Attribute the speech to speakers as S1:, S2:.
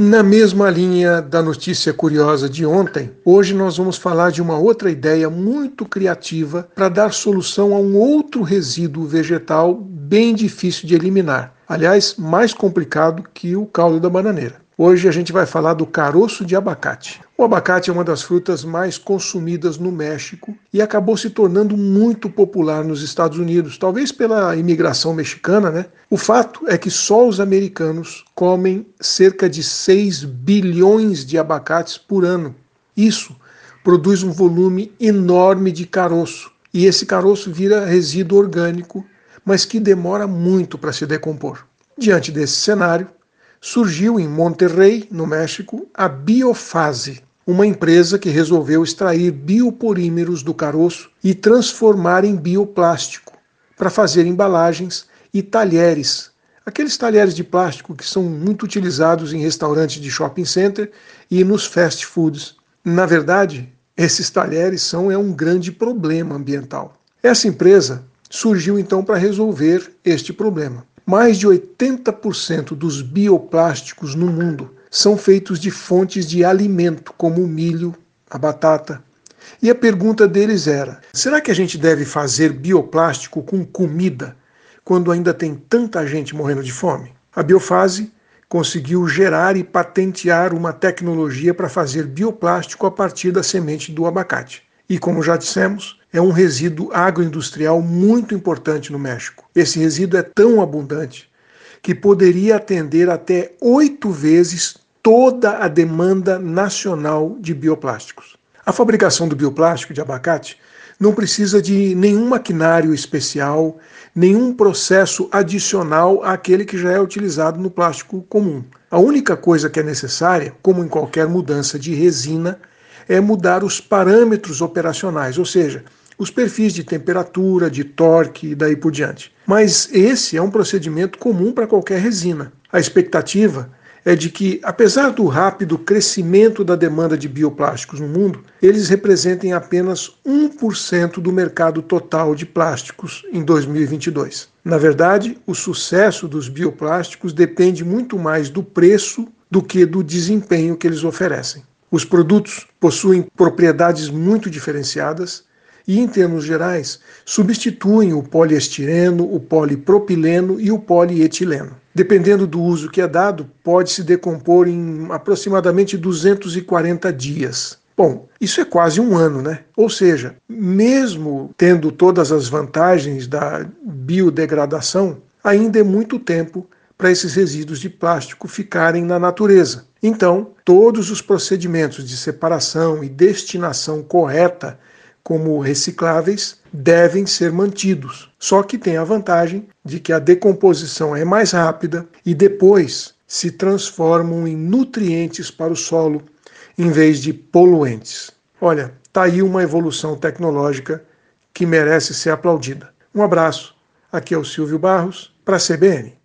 S1: Na mesma linha da notícia curiosa de ontem, hoje nós vamos falar de uma outra ideia muito criativa para dar solução a um outro resíduo vegetal bem difícil de eliminar. Aliás, mais complicado que o caule da bananeira. Hoje a gente vai falar do caroço de abacate. O abacate é uma das frutas mais consumidas no México e acabou se tornando muito popular nos Estados Unidos, talvez pela imigração mexicana, né? O fato é que só os americanos comem cerca de 6 bilhões de abacates por ano. Isso produz um volume enorme de caroço, e esse caroço vira resíduo orgânico, mas que demora muito para se decompor. Diante desse cenário, surgiu em Monterrey, no México, a Biofase, uma empresa que resolveu extrair biopolímeros do caroço e transformar em bioplástico para fazer embalagens e talheres. Aqueles talheres de plástico que são muito utilizados em restaurantes de shopping center e nos fast foods. Na verdade, esses talheres são um grande problema ambiental. Essa empresa surgiu então para resolver este problema. Mais de 80% dos bioplásticos no mundo são feitos de fontes de alimento, como o milho, a batata. E a pergunta deles era: será que a gente deve fazer bioplástico com comida, quando ainda tem tanta gente morrendo de fome? A Biofase conseguiu gerar e patentear uma tecnologia para fazer bioplástico a partir da semente do abacate. E como já dissemos, é um resíduo agroindustrial muito importante no México. Esse resíduo é tão abundante que poderia atender até 8 vezes toda a demanda nacional de bioplásticos. A fabricação do bioplástico de abacate não precisa de nenhum maquinário especial, nenhum processo adicional àquele que já é utilizado no plástico comum. A única coisa que é necessária, como em qualquer mudança de resina, é mudar os parâmetros operacionais, ou seja, os perfis de temperatura, de torque e daí por diante. Mas esse é um procedimento comum para qualquer resina. A expectativa é de que, apesar do rápido crescimento da demanda de bioplásticos no mundo, eles representem apenas 1% do mercado total de plásticos em 2022. Na verdade, o sucesso dos bioplásticos depende muito mais do preço do que do desempenho que eles oferecem. Os produtos possuem propriedades muito diferenciadas e, em termos gerais, substituem o poliestireno, o polipropileno e o polietileno. Dependendo do uso que é dado, pode se decompor em aproximadamente 240 dias. Bom, isso é quase um ano, né? Ou seja, mesmo tendo todas as vantagens da biodegradação, ainda é muito tempo para esses resíduos de plástico ficarem na natureza. Então, todos os procedimentos de separação e destinação correta, como recicláveis, devem ser mantidos. Só que tem a vantagem de que a decomposição é mais rápida e depois se transformam em nutrientes para o solo, em vez de poluentes. Olha, está aí uma evolução tecnológica que merece ser aplaudida. Um abraço. Aqui é o Silvio Barros, para a CBN.